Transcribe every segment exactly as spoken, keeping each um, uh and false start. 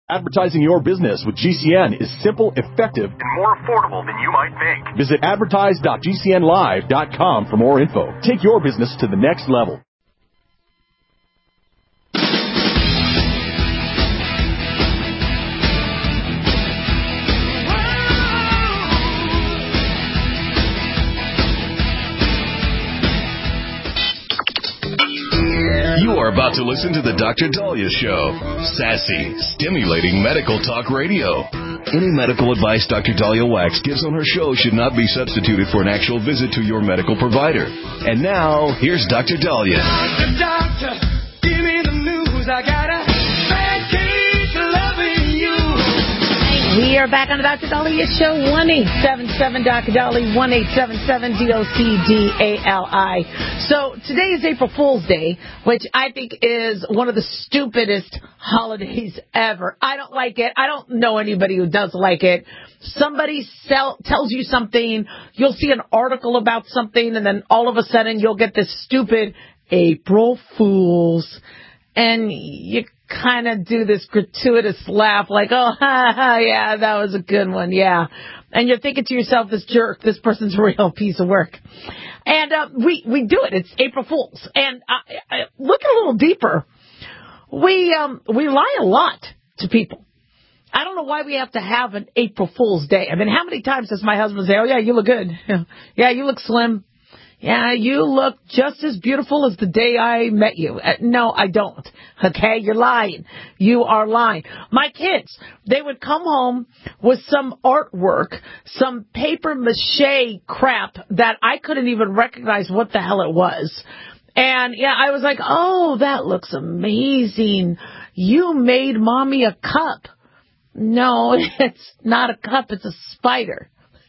Advertising your business with G C N is simple, effective, and more affordable than you might think. Visit advertise dot g c n live dot com for more info. Take your business to the next level. You are about to listen to the Doctor Dahlia Show. Sassy, stimulating medical talk radio. Any medical advice Doctor Dahlia Wax gives on her show should not be substituted for an actual visit to your medical provider. And now, here's Doctor Dahlia. Doctor, doctor, give me the news. I got a bad case of loving you. We are back on the Doctor Dahlia Show. one eight seven seven Doctor Dahlia, one eight seven seven D O C D A L I. So today is April Fool's Day, which I think is one of the stupidest holidays ever. I don't like it. I don't know anybody who does like it. Somebody sell, tells you something, you'll see an article about something, and then all of a sudden you'll get this stupid April Fool's. And you kind of do this gratuitous laugh like, oh, ha, ha, yeah, that was a good one, yeah. And you're thinking to yourself, this jerk, this person's a real piece of work. And uh, we, we do it. It's April Fool's. And uh, look a little deeper. We, um, we lie a lot to people. I don't know why we have to have an April Fool's Day. I mean, how many times does my husband say, oh, yeah, you look good. Yeah, you look slim. Yeah, you look just as beautiful as the day I met you. Uh, no, I don't. Okay, you're lying. You are lying. My kids, they would come home with some artwork, some paper mache crap that I couldn't even recognize what the hell it was. And, yeah, I was like, oh, that looks amazing. You made Mommy a cup. No, it's not a cup. It's a spider.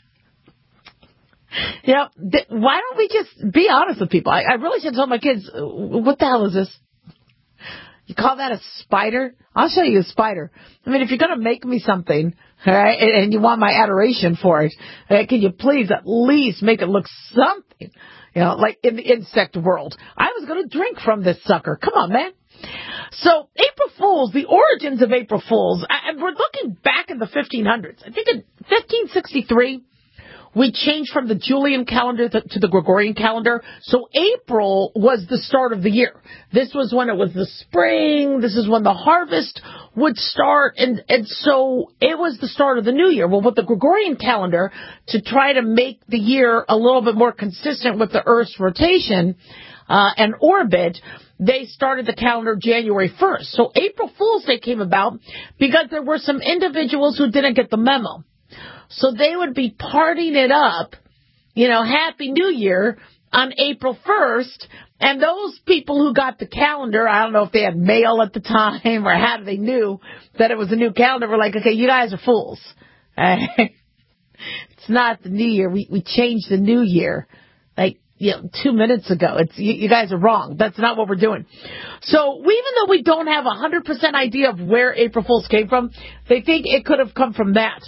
Yeah, th- why don't we just be honest with people? I, I really should tell my kids, what the hell is this? You call that a spider? I'll show you a spider. I mean, if you're going to make me something, all right, and, and you want my adoration for it, right, can you please at least make it look something, you know, like in the insect world? I was going to drink from this sucker. Come on, man. So, April Fools, the origins of April Fools, I, we're looking back in the fifteen hundreds. I think in fifteen sixty-three, we changed from the Julian calendar to, to the Gregorian calendar. So April was the start of the year. This was when it was the spring. This is when the harvest would start. And, and so it was the start of the new year. Well, with the Gregorian calendar, to try to make the year a little bit more consistent with the Earth's rotation uh, and orbit, they started the calendar January first. So April Fool's Day came about because there were some individuals who didn't get the memo. So they would be partying it up, you know, Happy New Year on April first. And those people who got the calendar, I don't know if they had mail at the time or how they knew that it was a new calendar, were like, okay, you guys are fools. It's not the new year. We we changed the new year like, you know, two minutes ago. It's you, you guys are wrong. That's not what we're doing. So we, even though we don't have a one hundred percent idea of where April Fool's came from, they think it could have come from that.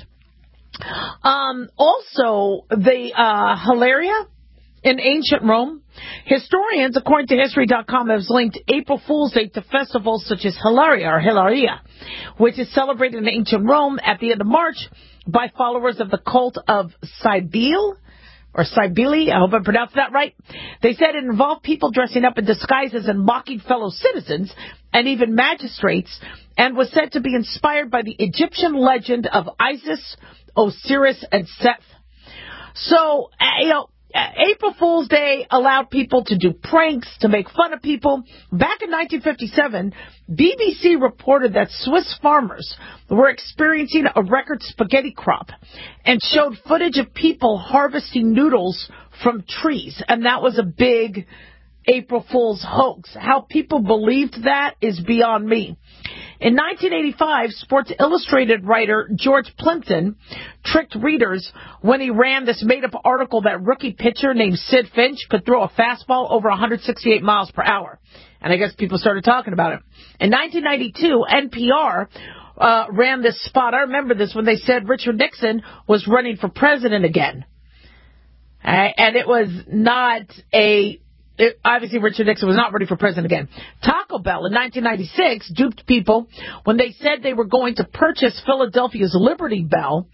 Um, also, the uh, Hilaria in ancient Rome. Historians, according to history dot com, have linked April Fool's Day to festivals such as Hilaria or Hilaria, which is celebrated in ancient Rome at the end of March by followers of the cult of Cybele, or Cybele, I hope I pronounced that right. They said it involved people dressing up in disguises and mocking fellow citizens and even magistrates, and was said to be inspired by the Egyptian legend of Isis, Osiris, and Seth. So, uh, you know, uh, April Fool's Day allowed people to do pranks, to make fun of people. Back in nineteen fifty-seven, B B C reported that Swiss farmers were experiencing a record spaghetti crop and showed footage of people harvesting noodles from trees. And that was a big April Fool's hoax. How people believed that is beyond me. In nineteen eighty-five, Sports Illustrated writer George Plimpton tricked readers when he ran this made-up article that rookie pitcher named Sid Finch could throw a fastball over one hundred sixty-eight miles per hour. And I guess people started talking about it. In nineteen ninety-two, N P R uh, ran this spot. I remember this when they said Richard Nixon was running for president again. Uh, and it was not a it, obviously Richard Nixon was not ready for president again. Taco Bell in nineteen ninety-six duped people when they said they were going to purchase Philadelphia's Liberty Bell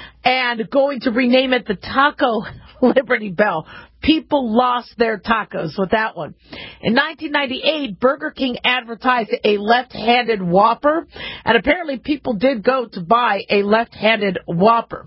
and going to rename it the Taco Liberty Bell. People lost their tacos with that one. In nineteen ninety-eight, Burger King advertised a left-handed Whopper, and apparently people did go to buy a left-handed Whopper.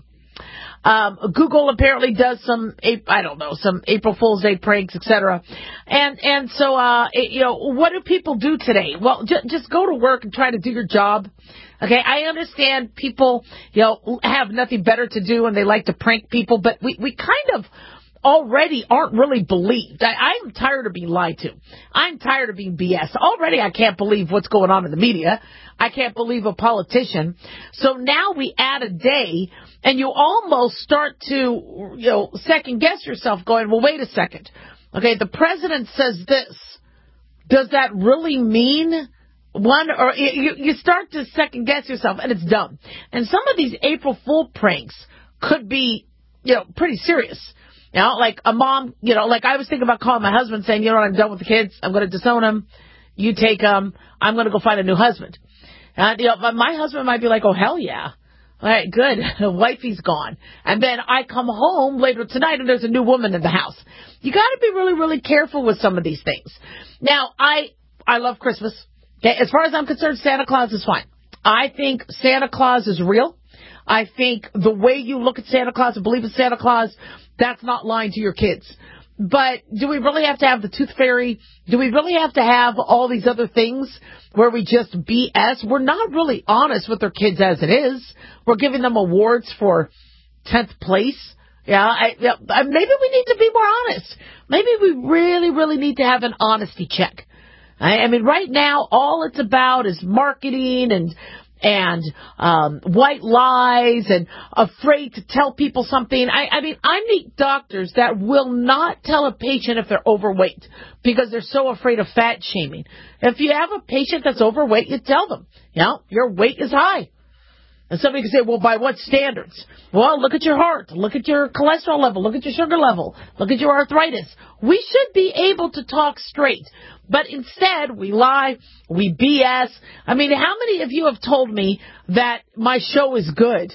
Um, Google apparently does some, I don't know, some April Fool's Day pranks, et cetera. And, and so, uh, it, you know, what do people do today? Well, j- just go to work and try to do your job. Okay, I understand people, you know, have nothing better to do and they like to prank people, but we, we kind of already aren't really believed. I, I'm tired of being lied to. I'm tired of being B S. Already I can't believe what's going on in the media. I can't believe a politician. So now we add a day, and you almost start to, you know, second guess yourself going, well, wait a second. Okay, the president says this. Does that really mean one? Or you, you start to second guess yourself, and it's dumb. And some of these April Fool pranks could be, you know, pretty serious. You know, like a mom, you know, like I was thinking about calling my husband saying, you know what, I'm done with the kids. I'm going to disown them. You take them. I'm going to go find a new husband. And, you know, my husband might be like, oh, hell yeah. All right, good. Wifey's gone. And then I come home later tonight and there's a new woman in the house. You got to be really, really careful with some of these things. Now, I I love Christmas. Okay, as far as I'm concerned, Santa Claus is fine. I think Santa Claus is real. I think the way you look at Santa Claus and believe in Santa Claus, that's not lying to your kids. But do we really have to have the tooth fairy? Do we really have to have all these other things where we just B S? We're not really honest with our kids as it is. We're giving them awards for tenth place. Yeah, I, yeah, maybe we need to be more honest. Maybe we really, really need to have an honesty check. I, I mean, right now, all it's about is marketing and and um, white lies and afraid to tell people something. I, I mean, I meet doctors that will not tell a patient if they're overweight because they're so afraid of fat shaming. If you have a patient that's overweight, you tell them, you know, your weight is high. And somebody can say, well, by what standards? Well, look at your heart. Look at your cholesterol level. Look at your sugar level. Look at your arthritis. We should be able to talk straight. But instead, we lie, we B S. I mean, how many of you have told me that my show is good?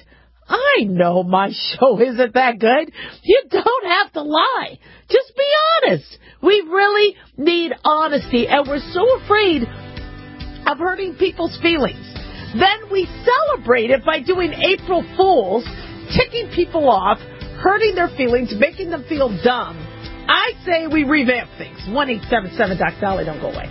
I know my show isn't that good. You don't have to lie. Just be honest. We really need honesty, and we're so afraid of hurting people's feelings. Then we celebrate it by doing April Fools, ticking people off, hurting their feelings, making them feel dumb. I say we revamp things. one eight seven seven Doc Dolly, don't go away.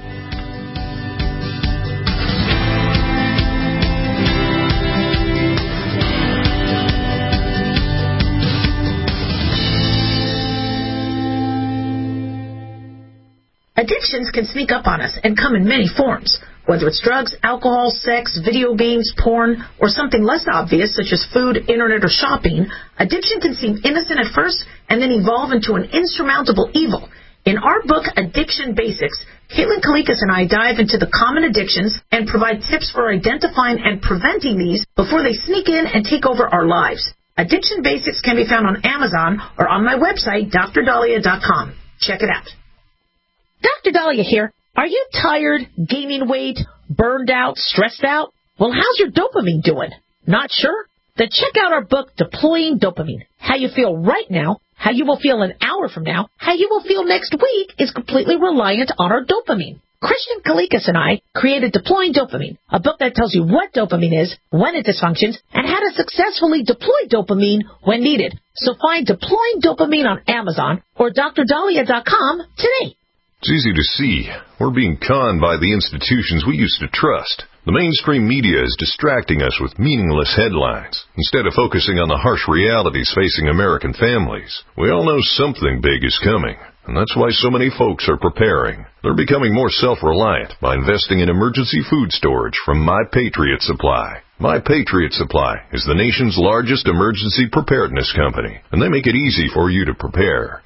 Addictions can sneak up on us and come in many forms. Whether it's drugs, alcohol, sex, video games, porn, or something less obvious such as food, internet, or shopping, addiction can seem innocent at first and then evolve into an insurmountable evil. In our book, Addiction Basics, Caitlin Kalikas and I dive into the common addictions and provide tips for identifying and preventing these before they sneak in and take over our lives. Addiction Basics can be found on Amazon or on my website, D R Dahlia dot com. Check it out. Doctor Dahlia here. Are you tired, gaining weight, burned out, stressed out? Well, how's your dopamine doing? Not sure? Then check out our book, Deploying Dopamine. How you feel right now, how you will feel an hour from now, how you will feel next week is completely reliant on our dopamine. Christian Kalikas and I created Deploying Dopamine, a book that tells you what dopamine is, when it dysfunctions, and how to successfully deploy dopamine when needed. So find Deploying Dopamine on Amazon or D R Dahlia dot com today. It's easy to see. We're being conned by the institutions we used to trust. The mainstream media is distracting us with meaningless headlines instead of focusing on the harsh realities facing American families. We all know something big is coming, and that's why so many folks are preparing. They're becoming more self-reliant by investing in emergency food storage from My Patriot Supply. My Patriot Supply is the nation's largest emergency preparedness company, and they make it easy for you to prepare.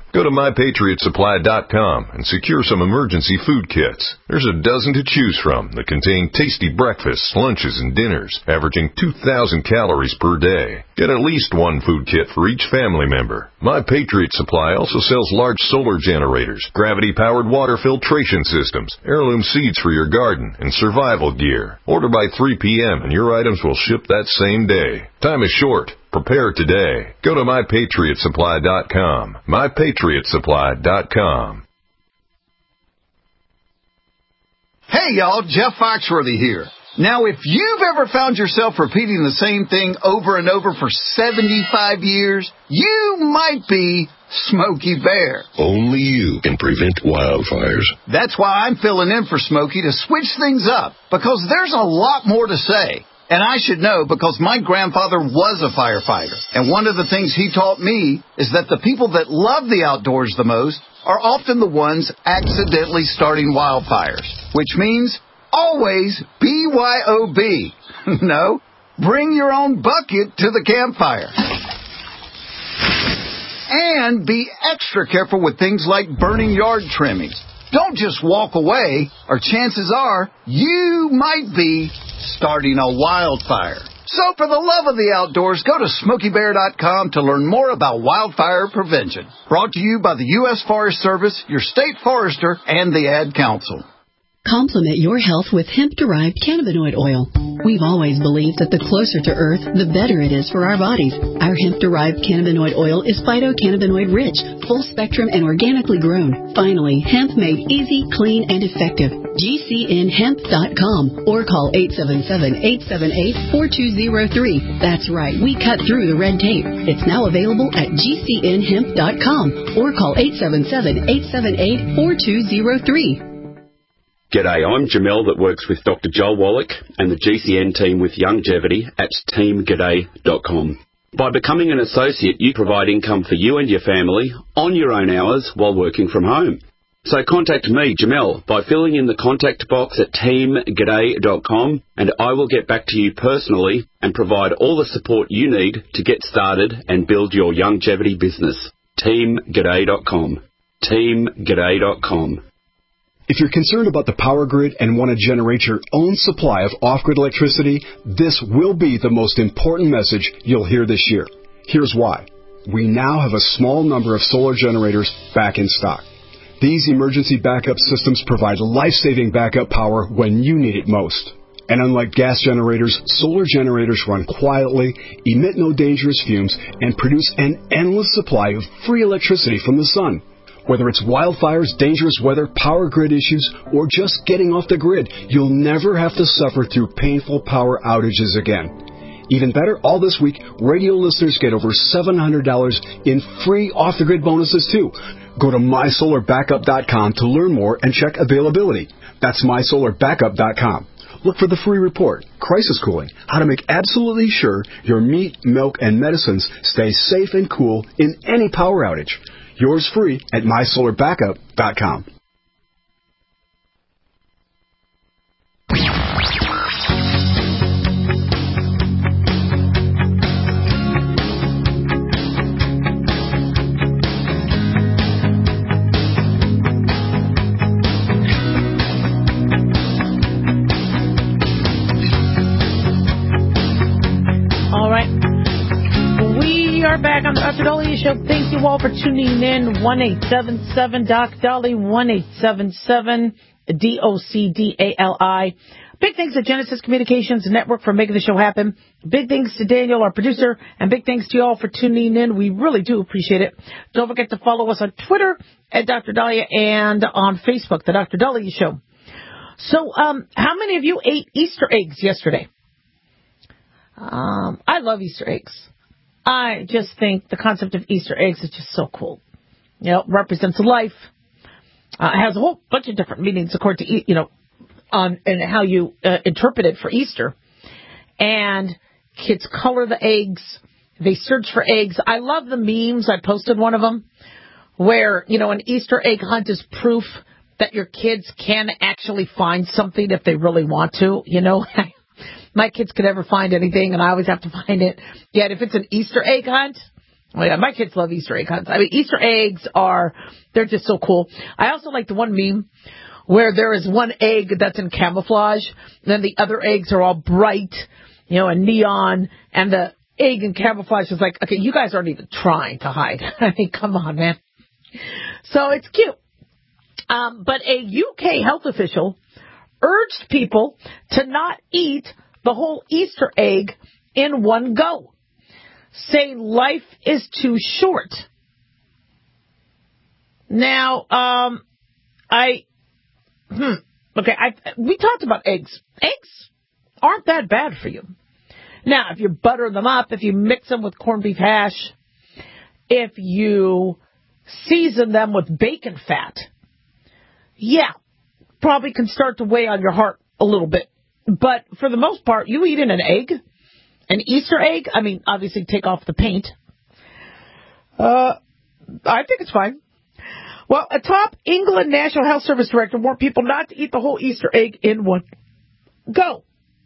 Go to my patriot supply dot com and secure some emergency food kits. There's a dozen to choose from that contain tasty breakfasts, lunches, and dinners, averaging two thousand calories per day. Get at least one food kit for each family member. My Patriot Supply also sells large solar generators, gravity-powered water filtration systems, heirloom seeds for your garden, and survival gear. Order by three p.m. and your items will ship that same day. Time is short. Prepare today. Go to my patriot supply dot com. my patriot supply dot com. Hey, y'all. Jeff Foxworthy here. Now, if you've ever found yourself repeating the same thing over and over for seventy-five years, you might be Smokey Bear. Only you can prevent wildfires. That's why I'm filling in for Smokey to switch things up, because there's a lot more to say. And I should know because my grandfather was a firefighter. And one of the things he taught me is that the people that love the outdoors the most are often the ones accidentally starting wildfires. Which means always B Y O B. No, bring your own bucket to the campfire. And be extra careful with things like burning yard trimmings. Don't just walk away, or chances are you might be starting a wildfire. So for the love of the outdoors, go to smokey bear dot com to learn more about wildfire prevention. Brought to you by the U S Forest Service, your state forester, and the Ad Council. Complement your health with hemp-derived cannabinoid oil. We've always believed that the closer to Earth, the better it is for our bodies. Our hemp-derived cannabinoid oil is phytocannabinoid-rich, full-spectrum, and organically grown. Finally, hemp made easy, clean, and effective. G C N hemp dot com or call eight seven seven, eight seven eight, four two zero three. That's right, we cut through the red tape. It's now available at G C N hemp dot com or call eight seven seven, eight seven eight, four two zero three. G'day, I'm Jamel that works with Doctor Joel Wallach and the G C N team with Longevity at team g'day dot com. By becoming an associate, you provide income for you and your family on your own hours while working from home. So contact me, Jamel, by filling in the contact box at team g'day dot com and I will get back to you personally and provide all the support you need to get started and build your longevity business. team g'day dot com. team g'day dot com. If you're concerned about the power grid and want to generate your own supply of off-grid electricity, this will be the most important message you'll hear this year. Here's why. We now have a small number of solar generators back in stock. These emergency backup systems provide life-saving backup power when you need it most. And unlike gas generators, solar generators run quietly, emit no dangerous fumes, and produce an endless supply of free electricity from the sun. Whether it's wildfires, dangerous weather, power grid issues, or just getting off the grid, you'll never have to suffer through painful power outages again. Even better, all this week, radio listeners get over seven hundred dollars in free off-the-grid bonuses, too. Go to my solar backup dot com to learn more and check availability. That's my solar backup dot com. Look for the free report, Crisis Cooling, how to make absolutely sure your meat, milk, and medicines stay safe and cool in any power outage. Yours free at my solar backup dot com. All right. We are back on the Doctor Dolly Show. Thank you all for tuning in. one eight seven seven D O C Dolly, one eight seven seven D O C D A L I. Big thanks to Genesis Communications Network for making the show happen. Big thanks to Daniel, our producer, and big thanks to you all for tuning in. We really do appreciate it. Don't forget to follow us on Twitter at Doctor Dahlia and on Facebook, The Doctor Dahlia Show. So, um, how many of you ate Easter eggs yesterday? Um, I love Easter eggs. I just think the concept of Easter eggs is just so cool. You know, it represents life. Uh, it has a whole bunch of different meanings according to, you know, on and how you uh, interpret it for Easter. And kids color the eggs. They search for eggs. I love the memes. I posted one of them where, you know, an Easter egg hunt is proof that your kids can actually find something if they really want to, you know. My kids could never find anything, and I always have to find it. Yet if it's an Easter egg hunt, Oh, yeah, my kids love Easter egg hunts. I mean, Easter eggs are, they're just so cool. I also like the one meme where there is one egg that's in camouflage, then the other eggs are all bright, you know, and neon, and the egg in camouflage is like, okay, you guys aren't even trying to hide. I mean, come on, man. So it's cute. Um, but a U K health official urged people to not eat the whole Easter egg in one go, saying life is too short. Now, um, I, hmm, okay, I, we talked about eggs. Eggs aren't that bad for you. Now, if you butter them up, if you mix them with corned beef hash, if you season them with bacon fat, yeah, probably can start to weigh on your heart a little bit. But for the most part, you eat in an egg, an Easter egg, I mean, obviously take off the paint. Uh, I think it's fine. Well, a top England National Health Service director warned people not to eat the whole Easter egg in one go.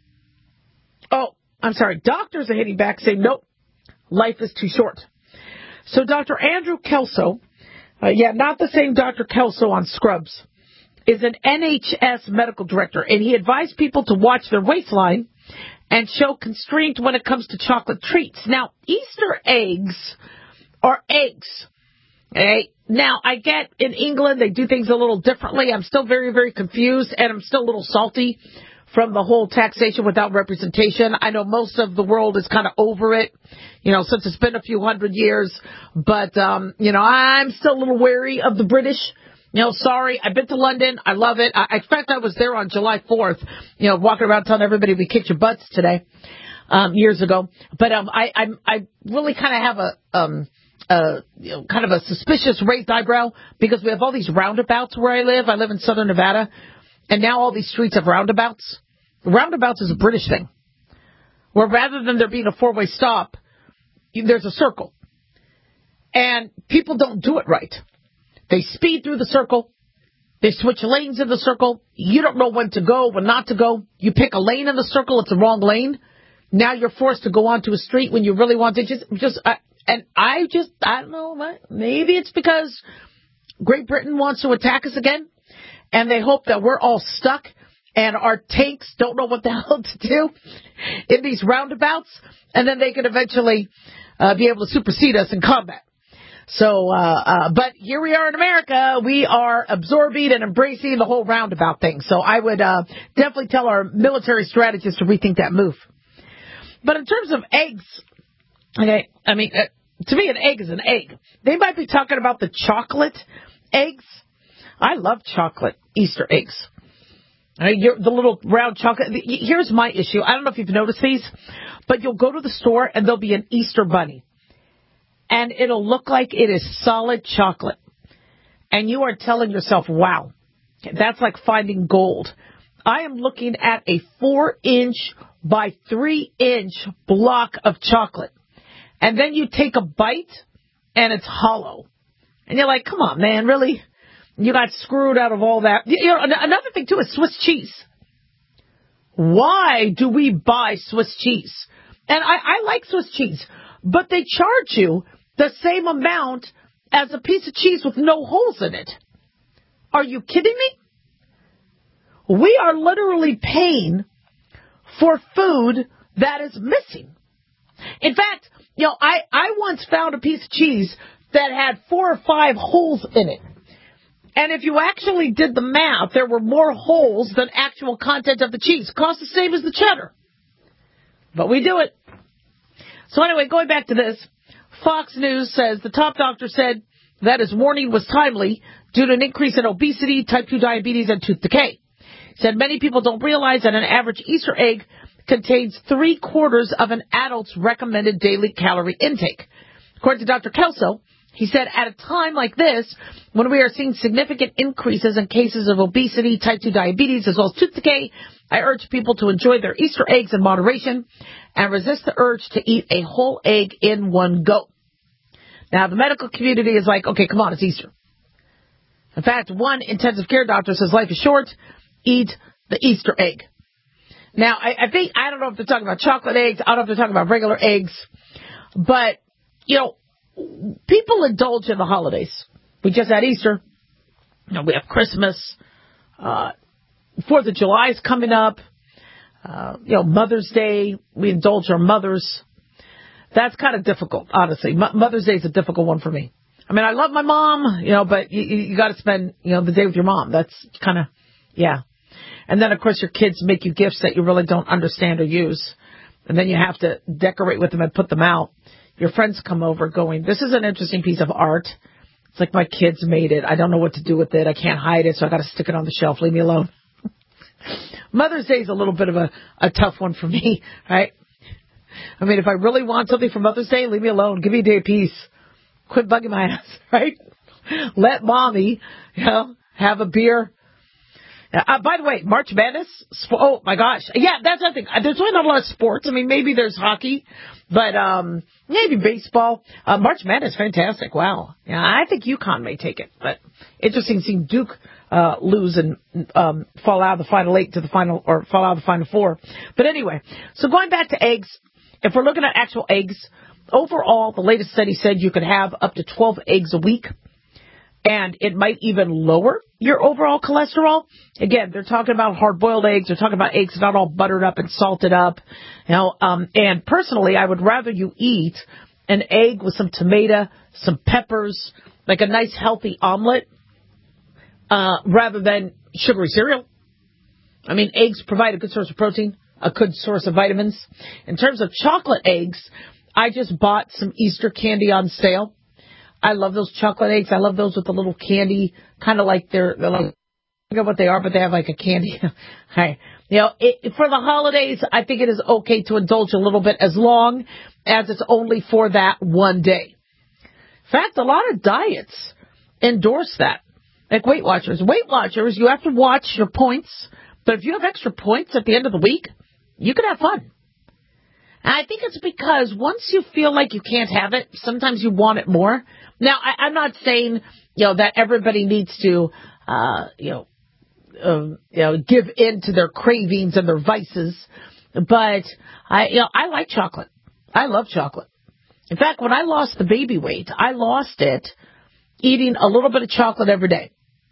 Oh, I'm sorry. Doctors are hitting back saying, nope, life is too short. So Doctor Andrew Kelso, uh, yeah, not the same Doctor Kelso on Scrubs, is an N H S medical director, and he advised people to watch their waistline and show constraint when it comes to chocolate treats. Now, Easter eggs are eggs. Okay? Now, I get in England they do things a little differently. I'm still very, very confused, and I'm still a little salty from the whole taxation without representation. I know most of the world is kind of over it, you know, since it's been a few hundred years. But, um, you know, I'm still a little wary of the British. You know, sorry, I've been to London. I love it. I, in fact, I was there on July fourth, you know, walking around telling everybody we kicked your butts today, um, years ago. But um, I, I, I really kind of have a, um, uh, you know, kind of a suspicious raised eyebrow because we have all these roundabouts where I live. I live in southern Nevada, and now all these streets have roundabouts. Roundabouts is a British thing, where rather than there being a four-way stop, there's a circle. And people don't do it right. They speed through the circle. They switch lanes in the circle. You don't know when to go, when not to go. You pick a lane in the circle. It's the wrong lane. Now you're forced to go onto a street when you really want to. Just, just, uh, and I just, I don't know. Maybe it's because Great Britain wants to attack us again, and they hope that we're all stuck and our tanks don't know what the hell to do in these roundabouts, and then they can eventually uh, be able to supersede us in combat. So, uh, uh, but here we are in America. We are absorbing and embracing the whole roundabout thing. So I would uh, definitely tell our military strategists to rethink that move. But in terms of eggs, okay, I mean, uh, to me, an egg is an egg. They might be talking about the chocolate eggs. I love chocolate Easter eggs. I mean, you're, the little round chocolate. Here's my issue. I don't know if you've noticed these, but you'll go to the store and there'll be an Easter bunny. And it'll look like it is solid chocolate. And you are telling yourself, wow, that's like finding gold. I am looking at a four-inch by three-inch block of chocolate. And then you take a bite, and it's hollow. And you're like, come on, man, really? You got screwed out of all that. You know, another thing, too, is Swiss cheese. Why do we buy Swiss cheese? And I, I like Swiss cheese, but they charge you the same amount as a piece of cheese with no holes in it. Are you kidding me? We are literally paying for food that is missing. In fact, you know, I, I once found a piece of cheese that had four or five holes in it. And if you actually did the math, there were more holes than actual content of the cheese. Cost the same as the cheddar. But we do it. So anyway, going back to this, Fox News says the top doctor said that his warning was timely due to an increase in obesity, type two diabetes, and tooth decay. He said many people don't realize that an average Easter egg contains three quarters of an adult's recommended daily calorie intake. According to Doctor Kelso, he said at a time like this, when we are seeing significant increases in cases of obesity, type two diabetes, as well as tooth decay, I urge people to enjoy their Easter eggs in moderation and resist the urge to eat a whole egg in one go. Now, the medical community is like, okay, come on, it's Easter. In fact, one intensive care doctor says life is short, eat the Easter egg. Now, I, I think, I don't know if they're talking about chocolate eggs, I don't know if they're talking about regular eggs, but, you know, people indulge in the holidays. We just had Easter. You know, we have Christmas. Uh, Fourth of July is coming up. Uh, you know, Mother's Day. We indulge our mothers. That's kind of difficult, honestly. M- Mother's Day is a difficult one for me. I mean, I love my mom, you know, but you, you got to spend, you know, the day with your mom. That's kind of, yeah. And then, of course, your kids make you gifts that you really don't understand or use. And then you have to decorate with them and put them out. Your friends come over going, this is an interesting piece of art. It's like my kids made it. I don't know what to do with it. I can't hide it, so I got to stick it on the shelf. Leave me alone. Mother's Day is a little bit of a, a tough one for me, right? I mean, if I really want something for Mother's Day, leave me alone. Give me a day of peace. Quit bugging my ass, right? Let mommy, you know, have a beer. Uh, by the way, March Madness, oh my gosh. Yeah, that's the thing. There's really not a lot of sports. I mean, maybe there's hockey, but um, maybe baseball. Uh, March Madness, fantastic. Wow. Yeah, I think UConn may take it, but interesting seeing Duke uh, lose and um, fall out of the final eight to the final, or fall out of the final four. But anyway, so going back to eggs, if we're looking at actual eggs, overall, the latest study said you could have up to twelve eggs a week, and it might even lower your overall cholesterol. Again, they're talking about hard-boiled eggs. They're talking about eggs not all buttered up and salted up. You know, um, and personally, I would rather you eat an egg with some tomato, some peppers, like a nice healthy omelet, uh, rather than sugary cereal. I mean, eggs provide a good source of protein, a good source of vitamins. In terms of chocolate eggs, I just bought some Easter candy on sale. I love those chocolate eggs. I love those with the little candy, kind of like they're, they're like, I forget what they are, but they have like a candy. Right. You know, it, for the holidays, I think it is okay to indulge a little bit as long as it's only for that one day. In fact, a lot of diets endorse that. Like Weight Watchers. Weight Watchers, you have to watch your points, but if you have extra points at the end of the week, you can have fun. And I think it's because once you feel like you can't have it, sometimes you want it more. Now, I, I'm not saying, you know, that everybody needs to, uh, you know, um, you know, give in to their cravings and their vices, but I, you know, I like chocolate. I love chocolate. In fact, when I lost the baby weight, I lost it eating a little bit of chocolate every day.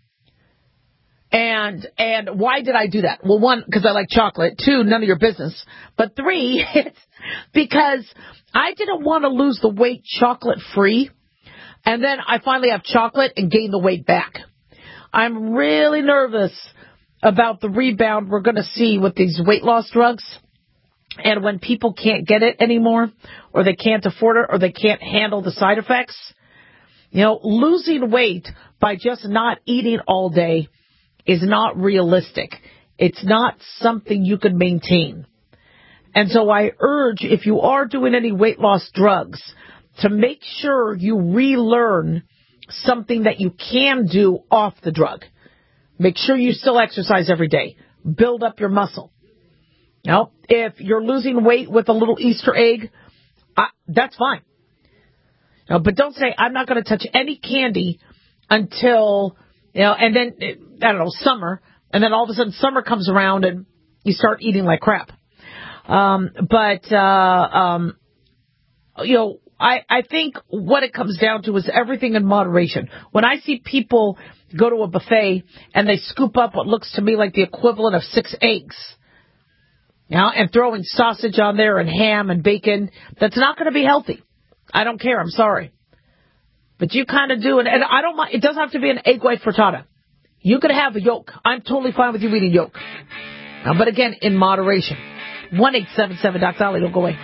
And and why did I do that? Well, one, because I like chocolate. Two, none of your business. But three, it's because I didn't want to lose the weight chocolate-free, and then I finally have chocolate and gain the weight back. I'm really nervous about the rebound we're going to see with these weight loss drugs. And when people can't get it anymore, or they can't afford it, or they can't handle the side effects, you know, losing weight by just not eating all day is not realistic. It's not something you can maintain. And so I urge, if you are doing any weight loss drugs, to make sure you relearn something that you can do off the drug. Make sure you still exercise every day. Build up your muscle. Now, if you're losing weight with a little Easter egg, I, that's fine. Now, but don't say, I'm not going to touch any candy until, you know, and then, I don't know, summer, and then all of a sudden summer comes around and you start eating like crap. Um, but, uh, um, you know, I, I think what it comes down to is everything in moderation. When I see people go to a buffet and they scoop up what looks to me like the equivalent of six eggs, you know, and throwing sausage on there and ham and bacon, that's not going to be healthy. I don't care. I'm sorry. But you kind of do it. And I don't mind. It doesn't have to be an egg white frittata. You could have a yolk. I'm totally fine with you eating yolk. Now, but again, in moderation. one eight seven seven Doc Dolly. Don't go away.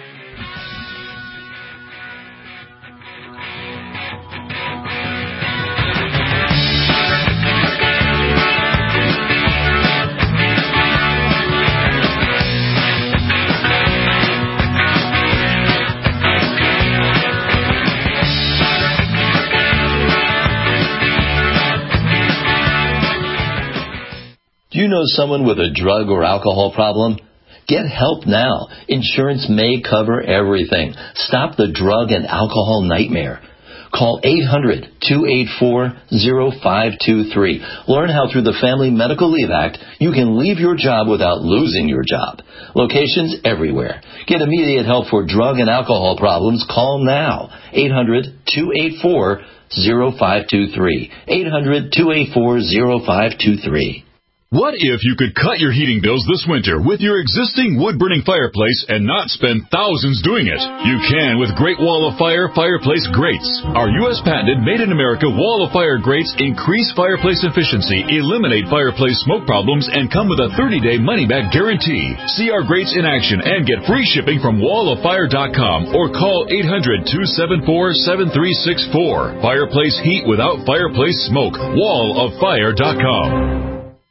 Do you know someone with a drug or alcohol problem? Get help now. Insurance may cover everything. Stop the drug and alcohol nightmare. Call eight hundred, two eight four, zero five two three. Learn how through the Family Medical Leave Act, you can leave your job without losing your job. Locations everywhere. Get immediate help for drug and alcohol problems. Call now. eight hundred, two eight four, zero five two three. eight hundred, two eight four, zero five two three. What if you could cut your heating bills this winter with your existing wood-burning fireplace and not spend thousands doing it? You can with Great Wall of Fire Fireplace Grates. Our U S patented made-in-America Wall of Fire grates increase fireplace efficiency, eliminate fireplace smoke problems, and come with a thirty-day money-back guarantee. See our grates in action and get free shipping from wall of fire dot com or call eight hundred, two seven four, seven three six four. Fireplace heat without fireplace smoke. wall of fire dot com.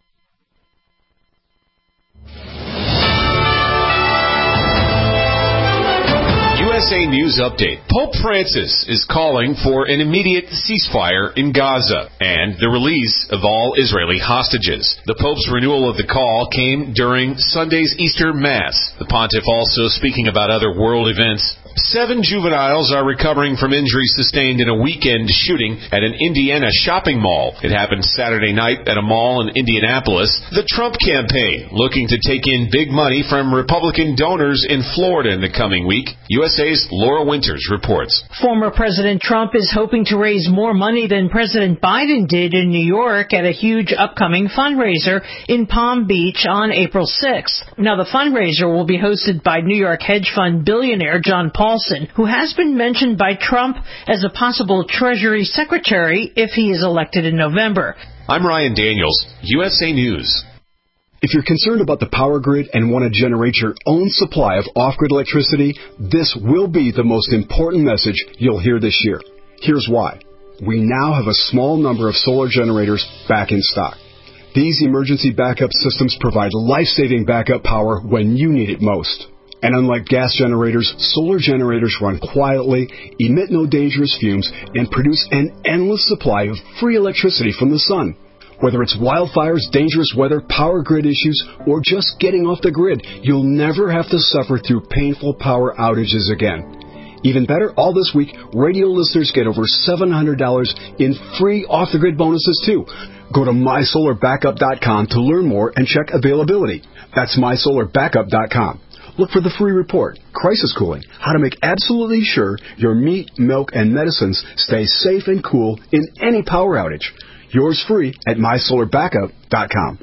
U S A News Update. Pope Francis is calling for an immediate ceasefire in Gaza and the release of all Israeli hostages. The Pope's renewal of the call came during Sunday's Easter Mass. The pontiff also speaking about other world events. Seven juveniles are recovering from injuries sustained in a weekend shooting at an Indiana shopping mall. It happened Saturday night at a mall in Indianapolis. The Trump campaign looking to take in big money from Republican donors in Florida in the coming week. U S A's Laura Winters reports. Former President Trump is hoping to raise more money than President Biden did in New York at a huge upcoming fundraiser in Palm Beach on April sixth. Now, the fundraiser will be hosted by New York hedge fund billionaire John Paulson, who has been mentioned by Trump as a possible Treasury Secretary if he is elected in November. I'm Ryan Daniels, U S A News. If you're concerned about the power grid and want to generate your own supply of off-grid electricity, this will be the most important message you'll hear this year. Here's why. We now have a small number of solar generators back in stock. These emergency backup systems provide life-saving backup power when you need it most. And unlike gas generators, solar generators run quietly, emit no dangerous fumes, and produce an endless supply of free electricity from the sun. Whether it's wildfires, dangerous weather, power grid issues, or just getting off the grid, you'll never have to suffer through painful power outages again. Even better, all this week, radio listeners get over seven hundred dollars in free off-the-grid bonuses, too. Go to my solar backup dot com to learn more and check availability. That's my solar backup dot com. Look for the free report, Crisis Cooling, how to make absolutely sure your meat, milk, and medicines stay safe and cool in any power outage. Yours free at my solar backup dot com.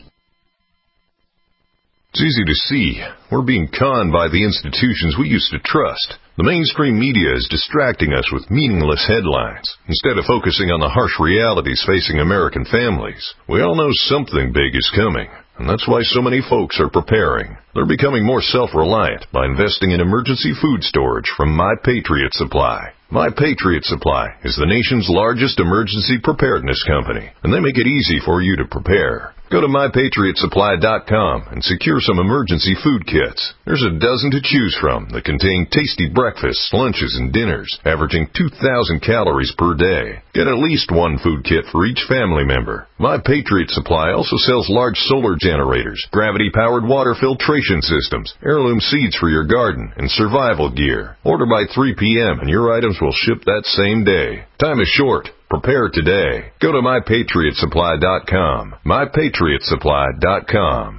It's easy to see. We're being conned by the institutions we used to trust. The mainstream media is distracting us with meaningless headlines instead of focusing on the harsh realities facing American families. We all know something big is coming, and that's why so many folks are preparing. They're becoming more self-reliant by investing in emergency food storage from My Patriot Supply. My Patriot Supply is the nation's largest emergency preparedness company, and they make it easy for you to prepare. Go to my patriot supply dot com and secure some emergency food kits. There's a dozen to choose from that contain tasty breakfasts, lunches, and dinners, averaging two thousand calories per day. Get at least one food kit for each family member. My Patriot Supply also sells large solar generators, gravity-powered water filtration systems, heirloom seeds for your garden, and survival gear. Order by three p.m. and your items will ship that same day. Time is short. Prepare today. Go to my patriot supply dot com. my patriot supply dot com.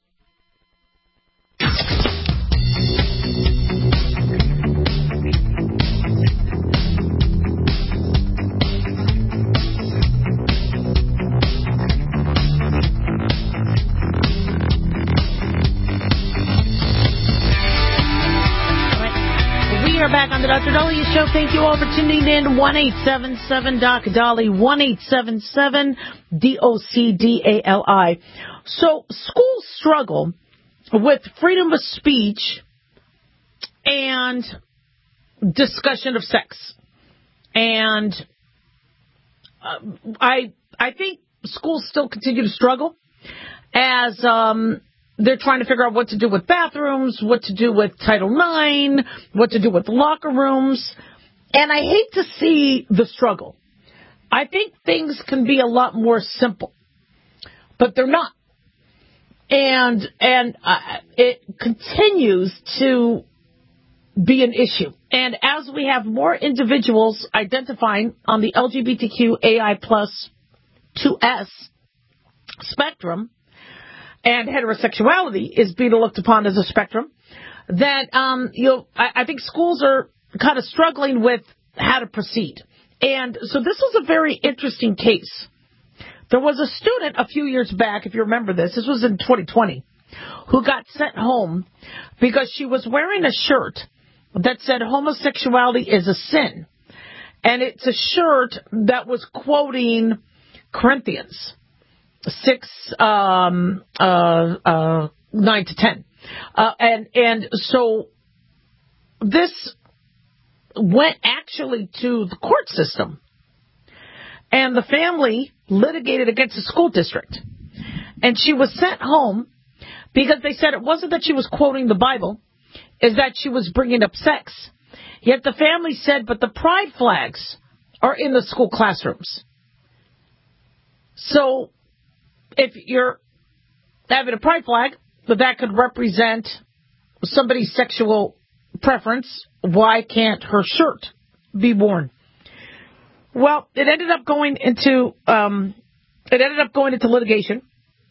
We are back on the Doctor Daliah Show. Thank you all for tuning in. one eight seven seven Doc Dolly. one eight seven seven D O C D A L I. So schools struggle with freedom of speech and discussion of sex. And uh, I I think schools still continue to struggle as um they're trying to figure out what to do with bathrooms, what to do with Title nine, what to do with locker rooms. And I hate to see the struggle. I think things can be a lot more simple, but they're not. And and uh, it continues to be an issue. And as we have more individuals identifying on the L G B T Q A I plus two S spectrum, and heterosexuality is being looked upon as a spectrum, that um, you know, I, I think schools are kind of struggling with how to proceed. And so this was a very interesting case. There was a student a few years back, if you remember this, this was in twenty twenty, who got sent home because she was wearing a shirt that said homosexuality is a sin. And it's a shirt that was quoting Corinthians six, um, uh, uh, nine to ten. Uh, and, and so this went actually to the court system. And the family litigated against the school district. And she was sent home because they said it wasn't that she was quoting the Bible, is that she was bringing up sex. Yet the family said, but the pride flags are in the school classrooms. So if you're having a pride flag, but that could represent somebody's sexual preference, why can't her shirt be worn? Well, it ended up going into um, it ended up going into litigation,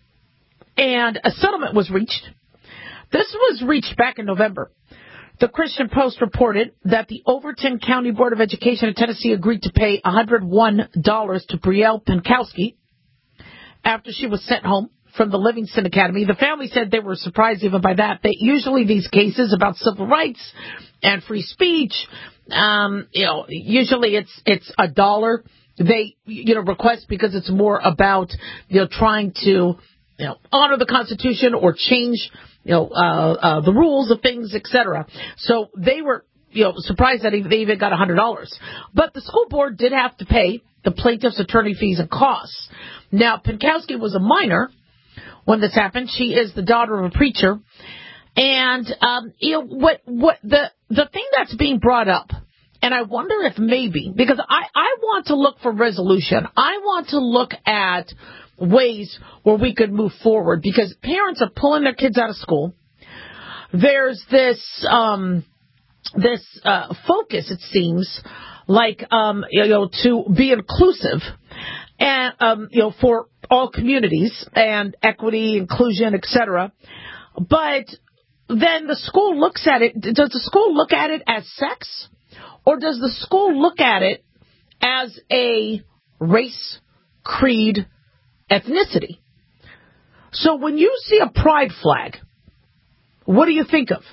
and a settlement was reached. This was reached back in November. The Christian Post reported that the Overton County Board of Education in Tennessee agreed to pay one hundred one dollars to Brielle Penkowski after she was sent home from the Livingston Academy. The family said they were surprised even by that. They, usually these cases about civil rights and free speech, um, you know, usually it's it's a dollar they you know request because it's more about you know trying to you know honor the Constitution or change you know uh, uh, the rules of things, et cetera. So they were you know surprised that they even got one hundred dollars. But the school board did have to pay the plaintiff's attorney fees and costs. Now, Penkowski was a minor when this happened. She is the daughter of a preacher. And, um, you know, what, what, the, the thing that's being brought up, and I wonder if maybe, because I, I want to look for resolution. I want to look at ways where we could move forward because parents are pulling their kids out of school. There's this, um, this, uh, focus, it seems, like, um, you know, to be inclusive and, um, you know, for all communities and equity, inclusion, et cetera. But then the school looks at it. Does the school look at it as sex, or does the school look at it as a race, creed, ethnicity? So when you see a pride flag, what do you think of?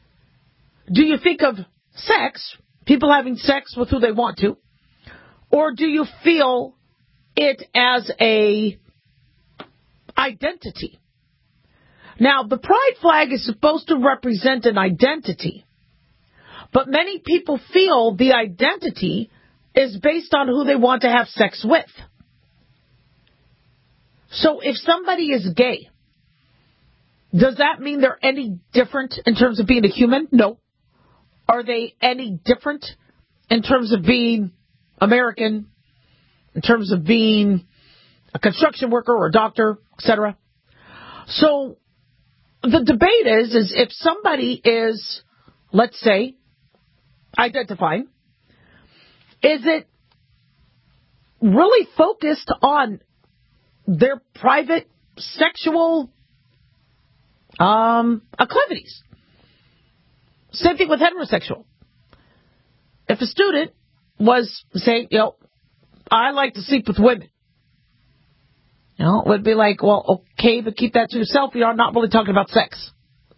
Do you think of sex, people having sex with who they want to, or do you feel it as a identity? Now, the pride flag is supposed to represent an identity, but many people feel the identity is based on who they want to have sex with. So if somebody is gay, does that mean they're any different in terms of being a human? No. Are they any different in terms of being American, in terms of being a construction worker or a doctor, et cetera? So the debate is, is if somebody is, let's say, identifying, is it really focused on their private sexual um, acclivities? Same thing with heterosexual. If a student was saying, you know, I like to sleep with women, you know, it would be like, well, okay, but keep that to yourself. You're not really talking about sex.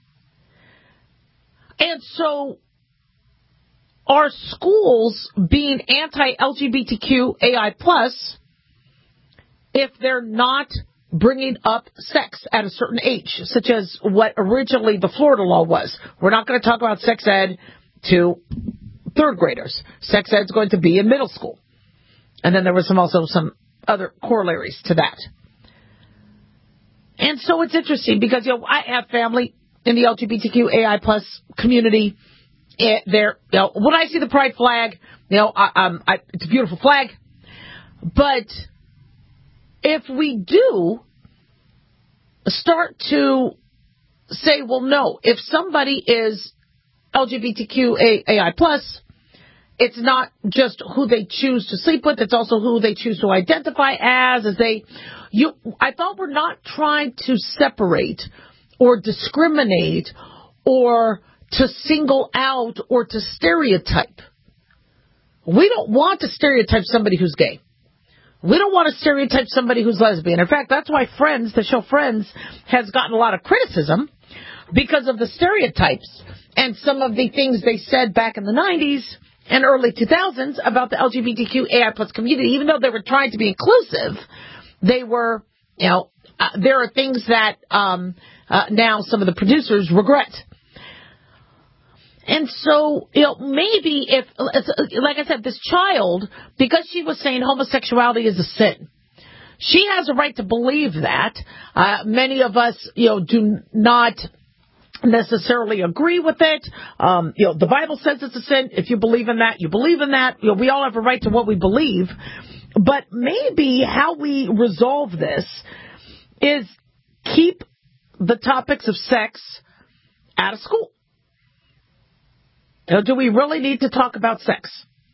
And so are schools being anti-L G B T Q A I plus if they're not bringing up sex at a certain age, such as what originally the Florida law was? We're not going to talk about sex ed to third graders. Sex ed is going to be in middle school. And then there was some also some other corollaries to that. And so it's interesting because, you know, I have family in the L G B T Q A I plus community. It, there, you know, when I see the pride flag, you know, I, um, I, it's a beautiful flag. But if we do start to say, well, no, if somebody is L G B T Q A I plus, it's not just who they choose to sleep with, it's also who they choose to identify as. As they, you, I thought we're not trying to separate or discriminate or to single out or to stereotype. We don't want to stereotype somebody who's gay. We don't want to stereotype somebody who's lesbian. In fact, that's why Friends, the show Friends, has gotten a lot of criticism because of the stereotypes and some of the things they said back in the nineties and early two thousands about the L G B T Q A I plus community. Even though they were trying to be inclusive, they were, you know, uh, there are things that um, uh, now some of the producers regret. And so, you know, maybe if, like I said, this child, because she was saying homosexuality is a sin, she has a right to believe that. Uh, many of us, you know, do not necessarily agree with it. Um, you know, the Bible says it's a sin. If you believe in that, you believe in that. You know, we all have a right to what we believe. But maybe how we resolve this is keep the topics of sex out of school. You know, do we really need to talk about sex?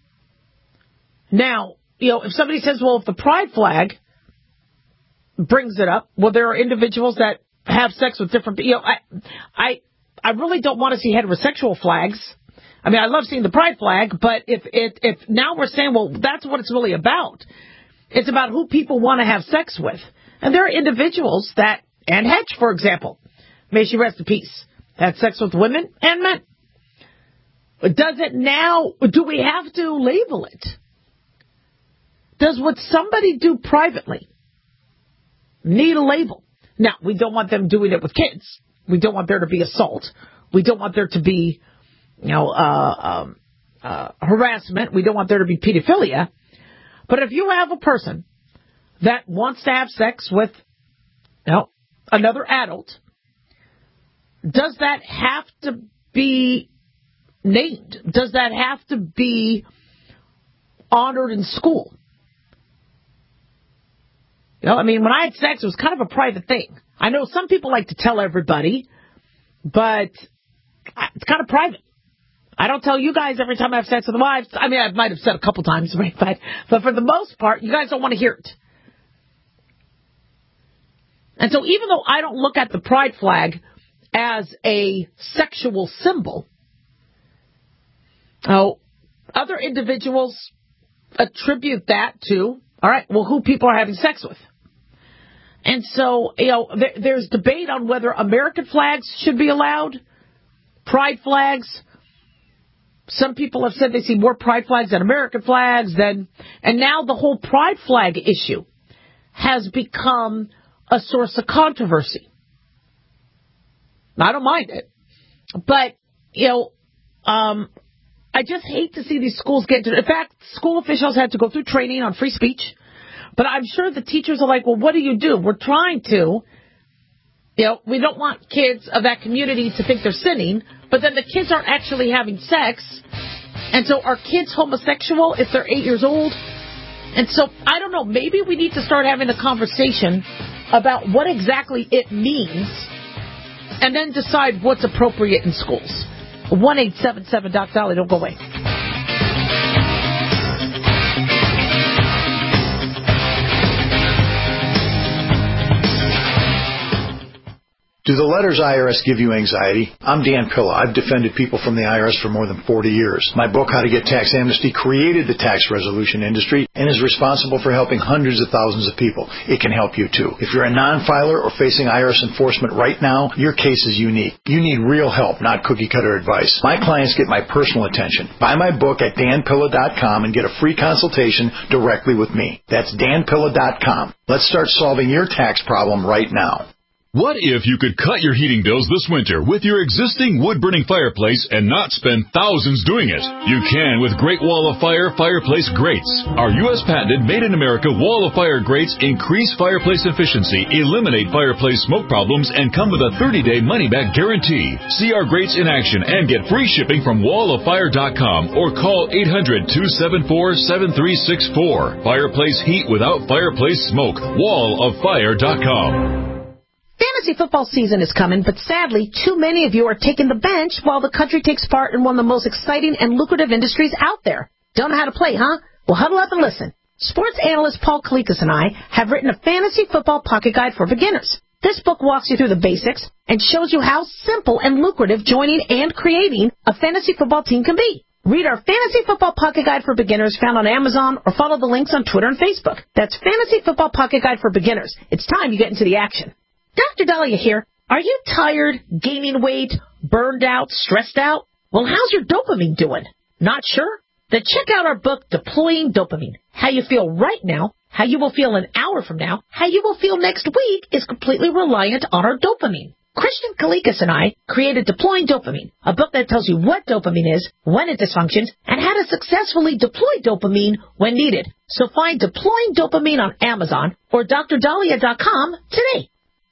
Now, you know, if somebody says, well, if the pride flag brings it up, well, there are individuals that have sex with different people. You know, I, I, I really don't want to see heterosexual flags. I mean, I love seeing the pride flag, but if, if, if now we're saying, well, that's what it's really about. It's about who people want to have sex with. And there are individuals that, Anne Hedge, for example, may she rest in peace, had sex with women and men. Does it now, do we have to label it? Does what somebody do privately need a label? Now, we don't want them doing it with kids. We don't want there to be assault. We don't want there to be, you know, uh, um, uh, harassment. We don't want there to be pedophilia. But if you have a person that wants to have sex with, you know, another adult, does that have to be named? Does that have to be honored in school? You know, I mean, when I had sex, it was kind of a private thing. I know some people like to tell everybody, but it's kind of private. I don't tell you guys every time I have sex with a wife. I mean, I might have said a couple times, right? But, but for the most part, you guys don't want to hear it. And so even though I don't look at the pride flag as a sexual symbol, oh, other individuals attribute that to, all right, well, who people are having sex with. And so, you know, there, there's debate on whether American flags should be allowed, pride flags. Some people have said they see more pride flags than American flags. Then, and now the whole pride flag issue has become a source of controversy. I don't mind it. But, you know, um, I just hate to see these schools get into it. In fact, school officials had to go through training on free speech. But I'm sure the teachers are like, well, what do you do? We're trying to, you know, we don't want kids of that community to think they're sinning, but then the kids aren't actually having sex. And so are kids homosexual if they're eight years old? And so, I don't know, maybe we need to start having a conversation about what exactly it means and then decide what's appropriate in schools. one eight seven seven Doc Dolly, don't go away. Do the letters I R S give you anxiety? I'm Dan Pilla. I've defended people from the I R S for more than forty years. My book, How to Get Tax Amnesty, created the tax resolution industry and is responsible for helping hundreds of thousands of people. It can help you too. If you're a non-filer or facing I R S enforcement right now, your case is unique. You need real help, not cookie-cutter advice. My clients get my personal attention. Buy my book at dan pilla dot com and get a free consultation directly with me. That's dan pilla dot com. Let's start solving your tax problem right now. What if you could cut your heating bills this winter with your existing wood-burning fireplace and not spend thousands doing it? You can with Great Wall of Fire Fireplace Grates. Our U S patented made-in-America Wall of Fire grates increase fireplace efficiency, eliminate fireplace smoke problems, and come with a thirty-day money-back guarantee. See our grates in action and get free shipping from wall of fire dot com or call eight hundred, two seven four, seven three six four. Fireplace heat without fireplace smoke. wall of fire dot com. Fantasy football season is coming, but sadly, too many of you are taking the bench while the country takes part in one of the most exciting and lucrative industries out there. Don't know how to play, huh? Well, huddle up and listen. Sports analyst Paul Kalikas and I have written a fantasy football pocket guide for beginners. This book walks you through the basics and shows you how simple and lucrative joining and creating a fantasy football team can be. Read our Fantasy Football Pocket Guide for Beginners found on Amazon or follow the links on Twitter and Facebook. That's Fantasy Football Pocket Guide for Beginners. It's time you get into the action. Doctor Dahlia here. Are you tired, gaining weight, burned out, stressed out? Well, how's your dopamine doing? Not sure? Then check out our book, Deploying Dopamine. How you feel right now, how you will feel an hour from now, how you will feel next week is completely reliant on our dopamine. Christian Kalikas and I created Deploying Dopamine, a book that tells you what dopamine is, when it dysfunctions, and how to successfully deploy dopamine when needed. So find Deploying Dopamine on Amazon or D R dahlia dot com today.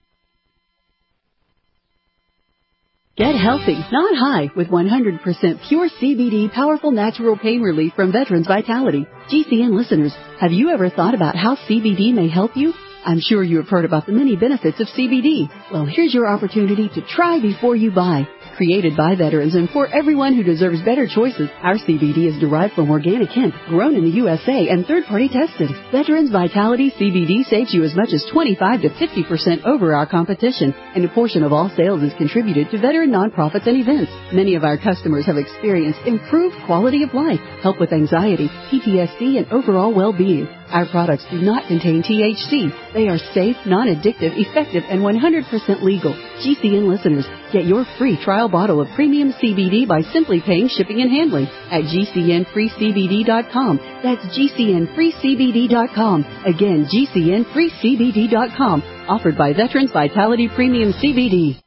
Get healthy, not high, with one hundred percent pure C B D powerful natural pain relief from Veterans Vitality. G C N listeners, have you ever thought about how C B D may help you? I'm sure you have heard about the many benefits of C B D. Well, here's your opportunity to try before you buy. Created by veterans and for everyone who deserves better choices, our C B D is derived from organic hemp, grown in the U S A and third-party tested. Veterans Vitality C B D saves you as much as twenty-five to fifty percent over our competition, and a portion of all sales is contributed to veteran nonprofits and events. Many of our customers have experienced improved quality of life, help with anxiety, P T S D, and overall well-being. Our products do not contain T H C. They are safe, non-addictive, effective, and one hundred percent legal. G C N listeners, get your free trial bottle of premium C B D by simply paying shipping and handling at G C N free C B D dot com. That's G C N free C B D dot com. Again, G C N free C B D dot com. Offered by Veterans Vitality Premium C B D.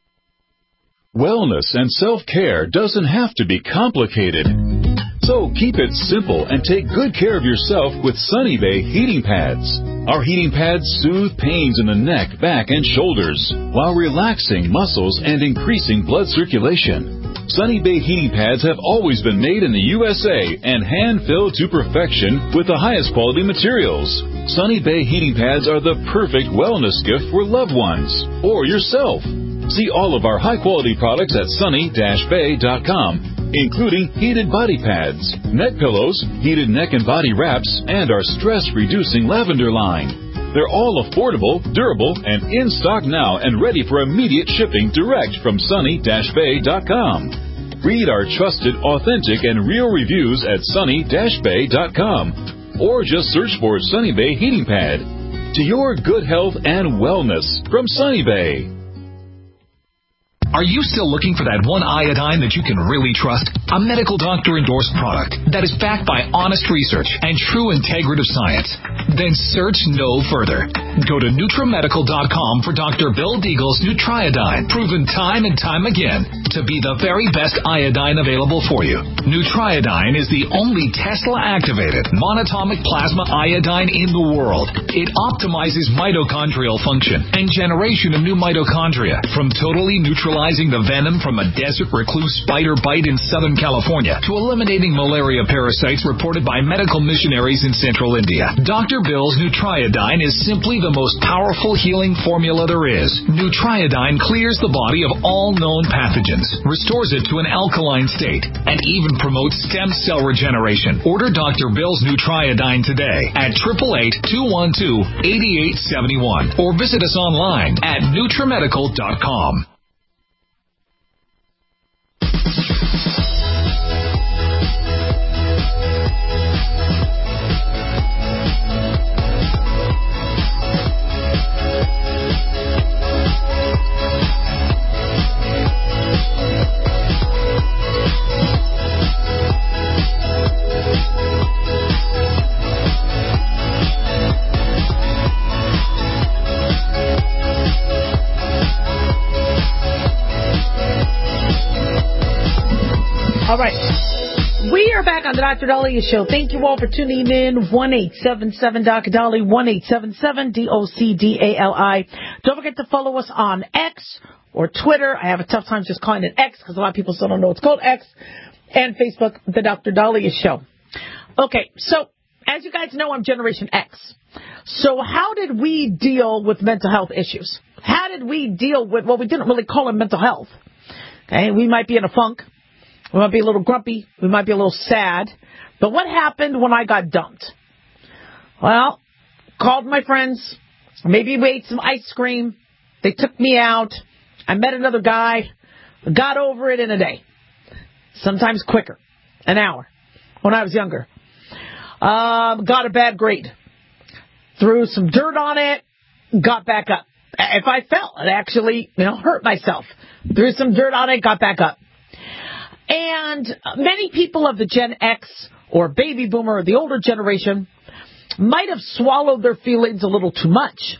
Wellness and self-care doesn't have to be complicated. So keep it simple and take good care of yourself with Sunny Bay heating pads. Our heating pads soothe pains in the neck, back, and shoulders while relaxing muscles and increasing blood circulation. Sunny Bay heating pads have always been made in the U S A and hand-filled to perfection with the highest quality materials. Sunny Bay heating pads are the perfect wellness gift for loved ones or yourself. See all of our high-quality products at sunny dash bay dot com, including heated body pads, neck pillows, heated neck and body wraps, and our stress-reducing lavender line. They're all affordable, durable, and in stock now and ready for immediate shipping direct from sunny dash bay dot com. Read our trusted, authentic, and real reviews at sunny dash bay dot com, or just search for Sunny Bay Heating Pad. To your good health and wellness from Sunny Bay. Are you still looking for that one iodine that you can really trust? A medical doctor-endorsed product that is backed by honest research and true integrative science? Then search no further. Go to Nutramedical dot com for Doctor Bill Deagle's Nutriodine, proven time and time again to be the very best iodine available for you. Nutriodine is the only Tesla-activated monatomic plasma iodine in the world. It optimizes mitochondrial function and generation of new mitochondria from totally neutralizing the venom from a desert recluse spider bite in Southern California to eliminating malaria parasites reported by medical missionaries in central India. Doctor Bill's Nutriodine is simply the most powerful healing formula there is. Nutriodine clears the body of all known pathogens, restores it to an alkaline state, and even promotes stem cell regeneration. Order Doctor Bill's Nutriodine today at eight eight eight, two one two, eight eight seven one or visit us online at Nutramedical dot com. All right. We are back on the Doctor Dahlia Show. Thank you all for tuning in. one eight seven seven D O C Dali, one eight seven seven D O C D A L I. Don't forget to follow us on X or Twitter. I have a tough time just calling it X because a lot of people still don't know it's called X. And Facebook, the Doctor Dahlia Show. Okay, so as you guys know, I'm Generation X. So how did we deal with mental health issues? How did we deal with, well, we didn't really call it mental health. Okay, we might be in a funk. We might be a little grumpy. We might be a little sad. But what happened when I got dumped? Well, called my friends. Maybe we ate some ice cream. They took me out. I met another guy. Got over it in a day. Sometimes quicker. An hour. When I was younger. Um, got a bad grade. Threw some dirt on it. Got back up. If I fell, it actually, you know, hurt myself. Threw some dirt on it. Got back up. And many people of the Gen X or baby boomer or the older generation might have swallowed their feelings a little too much.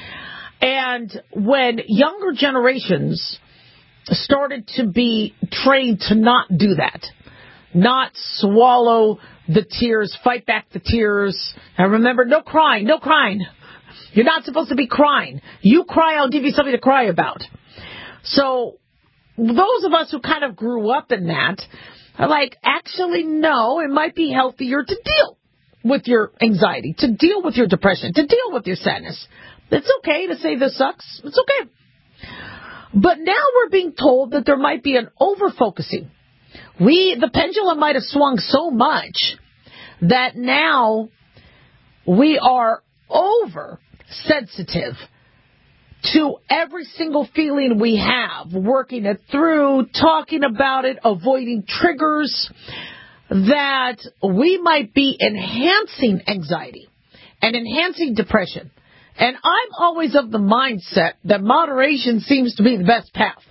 And when younger generations started to be trained to not do that, not swallow the tears, fight back the tears, and remember, no crying, no crying. You're not supposed to be crying. You cry, I'll give you something to cry about. So those of us who kind of grew up in that are like, actually, no, it might be healthier to deal with your anxiety, to deal with your depression, to deal with your sadness. It's okay to say this sucks. It's okay. But now we're being told that there might be an over-focusing. We, the pendulum might have swung so much that now we are over-sensitive to every single feeling we have, working it through, talking about it, avoiding triggers, that we might be enhancing anxiety and enhancing depression. And I'm always of the mindset that moderation seems to be the best path.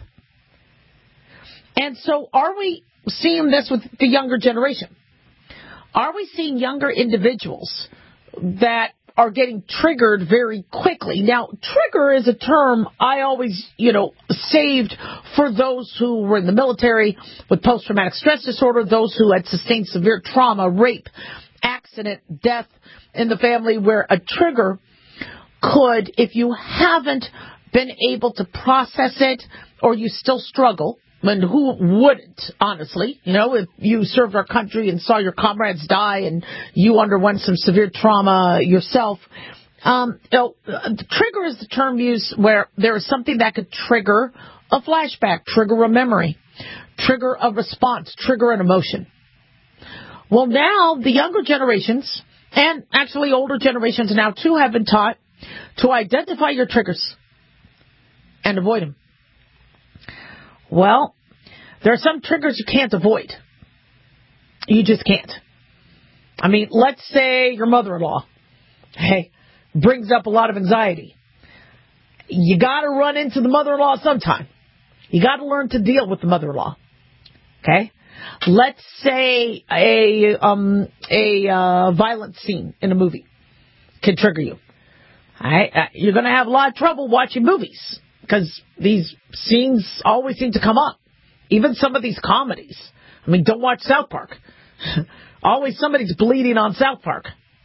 And so are we seeing this with the younger generation? Are we seeing younger individuals that are getting triggered very quickly? Now, trigger is a term I always, you know, saved for those who were in the military with post-traumatic stress disorder, those who had sustained severe trauma, rape, accident, death in the family, where a trigger could, if you haven't been able to process it or you still struggle, and who wouldn't, honestly, you know, if you served our country and saw your comrades die and you underwent some severe trauma yourself, um, you know, trigger is the term used where there is something that could trigger a flashback, trigger a memory, trigger a response, trigger an emotion. Well, now the younger generations, and actually older generations now too, have been taught to identify your triggers and avoid them. Well, there are some triggers you can't avoid. You just can't. I mean, let's say your mother-in-law, hey, brings up a lot of anxiety. You got to run into the mother-in-law sometime. You got to learn to deal with the mother-in-law. Okay? Let's say a um a uh, violent scene in a movie can trigger you. All right? Uh, you're going to have a lot of trouble watching movies, because these scenes always seem to come up. Even some of these comedies. I mean, don't watch South Park. Always somebody's bleeding on South Park.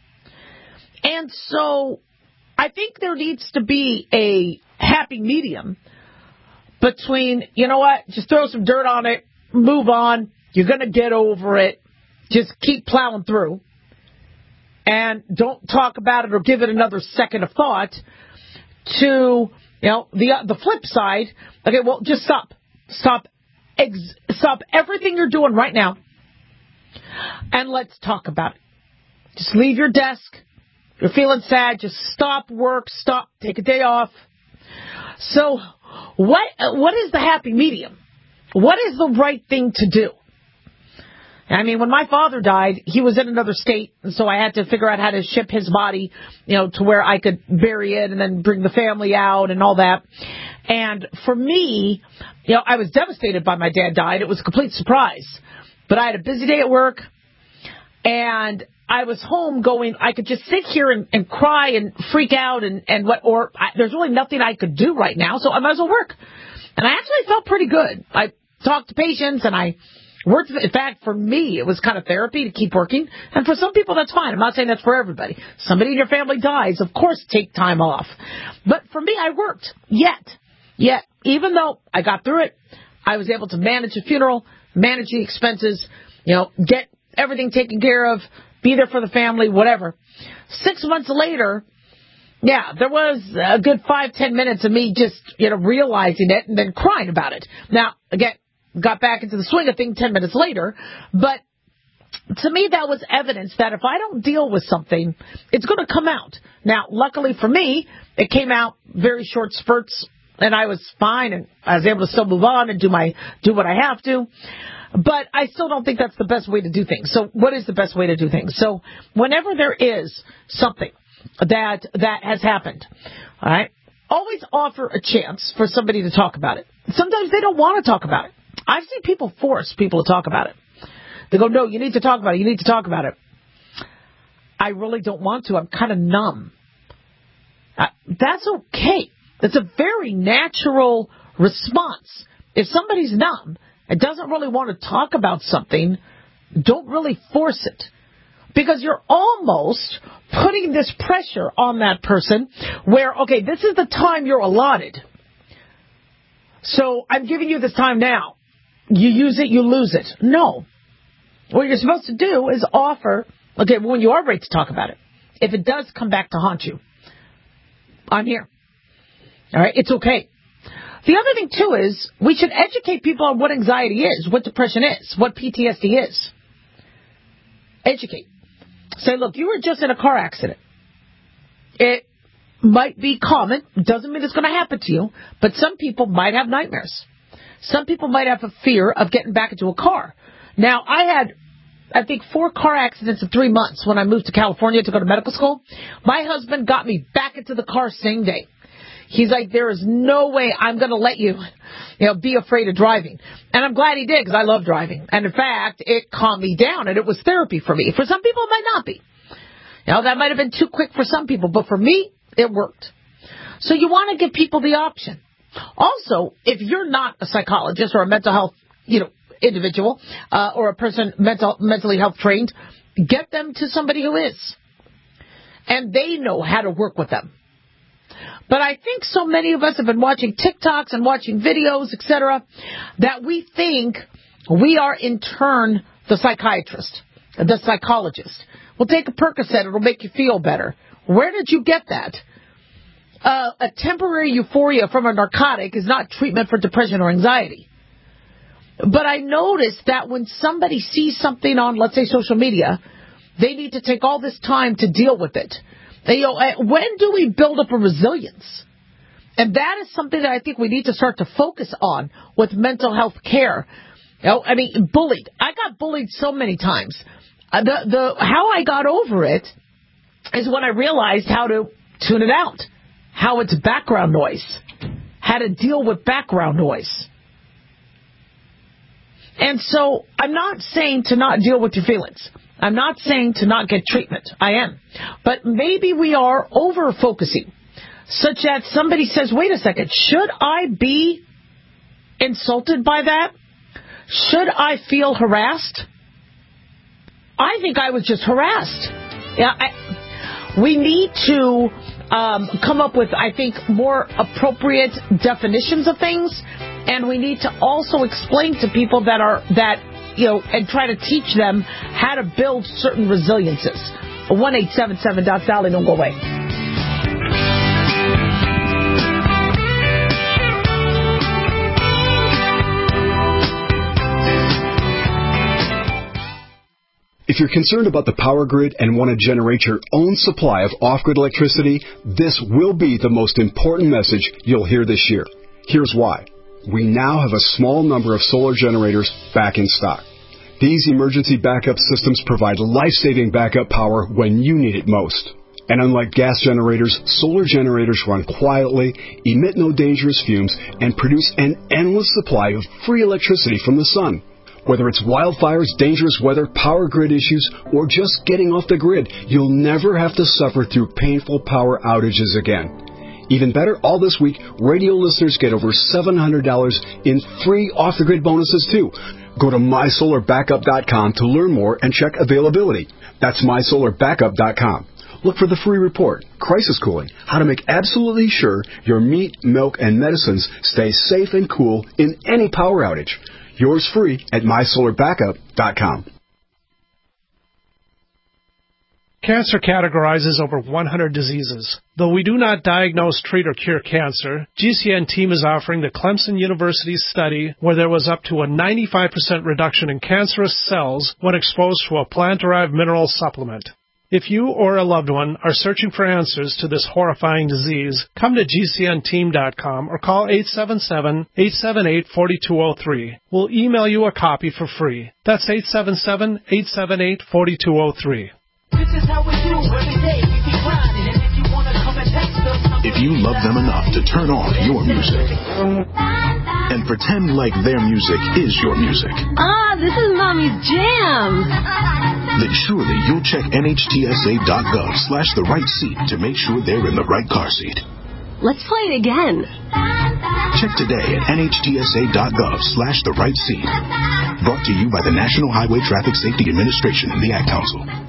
And so I think there needs to be a happy medium between, you know what, just throw some dirt on it, move on, you're going to get over it, just keep plowing through, and don't talk about it or give it another second of thought, to... You know, the uh, the flip side, okay, well, just stop. Stop ex- stop everything you're doing right now, and let's talk about it. Just leave your desk. You're feeling sad. Just stop work. Stop. Take a day off. So what what is the happy medium? What is the right thing to do? I mean, when my father died, he was in another state, and so I had to figure out how to ship his body, you know, to where I could bury it and then bring the family out and all that. And for me, you know, I was devastated by my dad died. It was a complete surprise. But I had a busy day at work, and I was home going, I could just sit here and, and cry and freak out and, and what, or I, there's really nothing I could do right now, so I might as well work. And I actually felt pretty good. I talked to patients, and I worked. In fact, for me, it was kind of therapy to keep working. And for some people, that's fine. I'm not saying that's for everybody. Somebody in your family dies, of course, take time off. But for me, I worked. Yet, yet, even though I got through it, I was able to manage the funeral, manage the expenses, you know, get everything taken care of, be there for the family, whatever. Six months later, Yeah, there was a good five, ten minutes of me just, you know, realizing it and then crying about it. Now, again, got back into the swing of things ten minutes later, but to me that was evidence that if I don't deal with something, it's going to come out. Now, luckily for me, it came out very short spurts, and I was fine, and I was able to still move on and do my do what I have to. But I still don't think that's the best way to do things. So what is the best way to do things? So whenever there is something that that has happened, all right, always offer a chance for somebody to talk about it. Sometimes they don't want to talk about it. I've seen people force people to talk about it. They go, no, you need to talk about it. You need to talk about it. I really don't want to. I'm kind of numb. Uh, that's okay. It's a very natural response. If somebody's numb and doesn't really want to talk about something, don't really force it. Because you're almost putting this pressure on that person where, okay, this is the time you're allotted. So I'm giving you this time now. You use it, you lose it. No. What you're supposed to do is offer, okay, when you are ready to talk about it, if it does come back to haunt you, I'm here. All right, it's okay. The other thing, too, is we should educate people on what anxiety is, what depression is, what P T S D is. Educate. Say, look, you were just in a car accident. It might be common. Doesn't mean it's going to happen to you. But some people might have nightmares. Some people might have a fear of getting back into a car. Now, I had, I think, four car accidents in three months when I moved to California to go to medical school. My husband got me back into the car same day. He's like, there is no way I'm going to let you, you know, be afraid of driving. And I'm glad he did, because I love driving. And in fact, it calmed me down, and it was therapy for me. For some people, it might not be. You know, that might have been too quick for some people, but for me, it worked. So you want to give people the option. Also, if you're not a psychologist or a mental health, you know, individual, uh, or a person mental, mentally health trained, get them to somebody who is. And they know how to work with them. But I think so many of us have been watching TikToks and watching videos, et cetera, that we think we are in turn the psychiatrist, the psychologist. We'll take a Percocet, it'll make you feel better. Where did you get that? Uh, a temporary euphoria from a narcotic is not treatment for depression or anxiety. But I noticed that when somebody sees something on, let's say, social media, they need to take all this time to deal with it. You know, when do we build up a resilience? And that is something that I think we need to start to focus on with mental health care. You know, I mean, bullied. I got bullied so many times. Uh, the the how I got over it is when I realized how to tune it out, how it's background noise, how to deal with background noise. And so I'm not saying to not deal with your feelings. I'm not saying to not get treatment. I am. But maybe we are over-focusing, such that somebody says, wait a second, should I be insulted by that? Should I feel harassed? I think I was just harassed. Yeah, I, we need to um, come up with, I think, more appropriate definitions of things, and we need to also explain to people that are that. You know, and try to teach them how to build certain resiliences. one eight seven seven dot Sally, don't go away. If you're concerned about the power grid and want to generate your own supply of off-grid electricity, this will be the most important message you'll hear this year. Here's why. We now have a small number of solar generators back in stock. These emergency backup systems provide life-saving backup power when you need it most. And unlike gas generators, solar generators run quietly, emit no dangerous fumes, and produce an endless supply of free electricity from the sun. Whether it's wildfires, dangerous weather, power grid issues, or just getting off the grid, you'll never have to suffer through painful power outages again. Even better, all this week, radio listeners get over seven hundred dollars in free off-the-grid bonuses, too. Go to my solar backup dot com to learn more and check availability. That's my solar backup dot com. Look for the free report, Crisis Cooling, how to make absolutely sure your meat, milk, and medicines stay safe and cool in any power outage. Yours free at my solar backup dot com. Cancer categorizes over one hundred diseases. Though we do not diagnose, treat, or cure cancer, G C N team is offering the Clemson University study where there was up to a ninety-five percent reduction in cancerous cells when exposed to a plant-derived mineral supplement. If you or a loved one are searching for answers to this horrifying disease, come to G C N team dot com or call eight seven seven, eight seven eight, four two zero three. We'll email you a copy for free. That's eight seven seven, eight seven eight, four two zero three. This is how we do every day. We keep grinding, and if you wanna come and text us, if you love them enough to turn on your music and pretend like their music is your music. Ah, this is Mommy's jam. Then surely you'll check N H T S A dot gov slash the right seat to make sure they're in the right car seat. Let's play it again. Check today at N H T S A dot gov slash the right seat. Brought to you by the National Highway Traffic Safety Administration and the Ad Council.